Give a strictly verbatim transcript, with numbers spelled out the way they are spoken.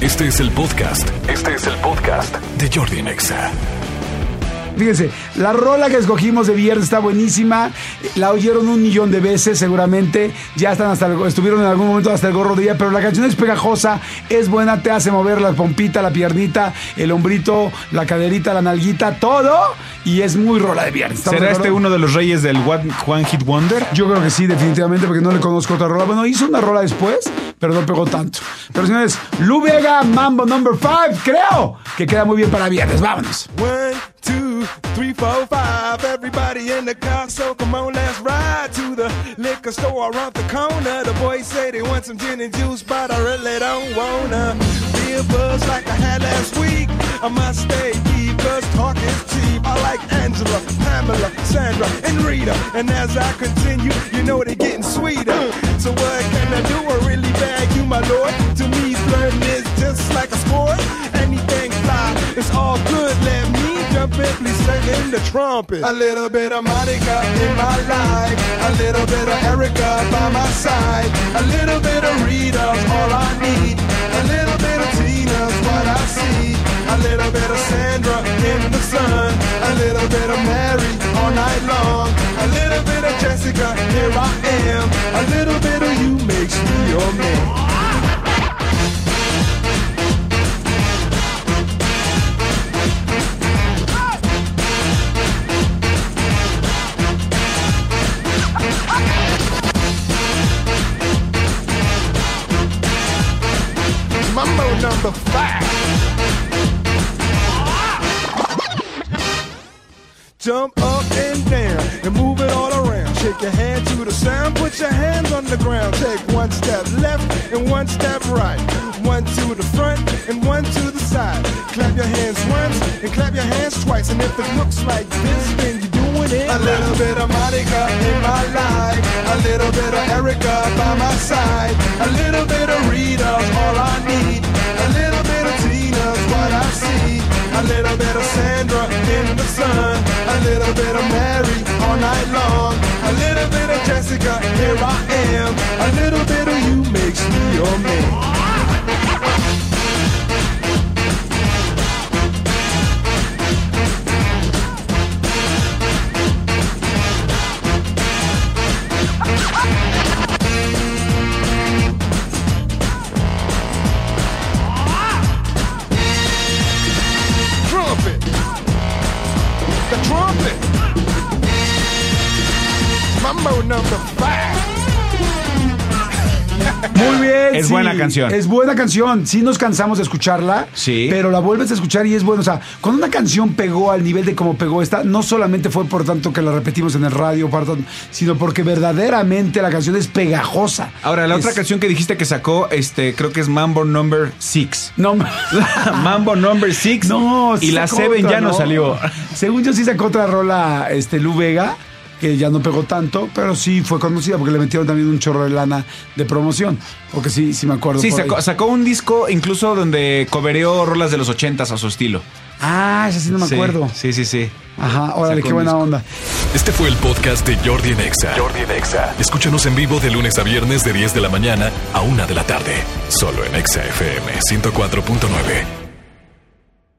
Este es el podcast. Este es el podcast de Jordi en Exa. Fíjense, la rola que escogimos de viernes está buenísima. La oyeron un millón de veces seguramente. Ya están hasta el, estuvieron en algún momento hasta el gorro de día. Pero la canción es pegajosa, es buena, te hace mover la pompita, la piernita, el hombrito, la caderita, la nalguita, todo. Y es muy rola de viernes. ¿Será este uno de los reyes del One, One Hit Wonder? Yo creo que sí, definitivamente, porque no le conozco otra rola. Bueno, hizo una rola después, pero no pegó tanto. Pero señores, Lu Vega, Mambo number five, creo que queda muy bien para viernes. Vámonos. One, two, three, four, five. Everybody in the car, so come on, let's ride to the liquor store around the corner. The boys say they want some gin and juice, but I really don't wanna be a buzz like I had last week. I must stay deep, cause talk is cheap. I like Angela, Pamela, Sandra, and Rita. And as I continue, you know they're getting sweeter. So what can I do? I really bag you, my lord. To me, flirting is just like a sport. Anything fly, it's all good. Let me jump in, please sing in the trumpet. A little bit of Monica in my life. A little bit of Erica by my side. A little bit of Rita's all I need. A little bit of Tina's what I see. A little bit of Sandra in the sun. A little bit of Mary all night long. A little bit of Jessica, here I am. A little bit of you makes me your man. Mambo number five. Jump up and down and move it all around. Shake your hand to the sound, put your hands on the ground. Take one step left and one step right. One to the front and one to the side. Clap your hands once and clap your hands twice. And if it looks like this, then you're doing it. A little bit of Monica in my life. A little bit of Erica by my side. A little bit of Rita's all I need. A little bit of Tina's what I see. A little bit of Sandra in the sun. A little bit of Mary all night long. A little bit of Jessica, here I am. A little bit of you makes me your man. Mambo number five. Muy bien. Es sí, buena canción. Es buena canción. Sí nos cansamos de escucharla. Sí. Pero la vuelves a escuchar y es bueno. O sea, cuando una canción pegó al nivel de como pegó esta, no solamente fue por tanto que la repetimos en el radio, perdón, sino porque verdaderamente la canción es pegajosa. Ahora, la es... otra canción que dijiste que sacó, este, creo que es Mambo number six. No. Mambo number six. No, sí y la sacó Seven otra, ya no, no salió. Según yo sí sacó otra rola, este, Lu Vega, que ya no pegó tanto, pero sí fue conocida porque le metieron también un chorro de lana de promoción. Porque sí, sí me acuerdo. Sí, sacó, sacó un disco incluso donde covereó rolas de los ochentas a su estilo. Ah, ese sí no me sí, acuerdo. Sí, sí, sí. Ajá, órale, Sacó qué buena disco. onda. Este fue el podcast de Jordi en Exa. Jordi en Exa. Escúchanos en vivo de lunes a viernes de diez de la mañana a una de la tarde. Solo en Exa F M ciento cuatro punto nueve.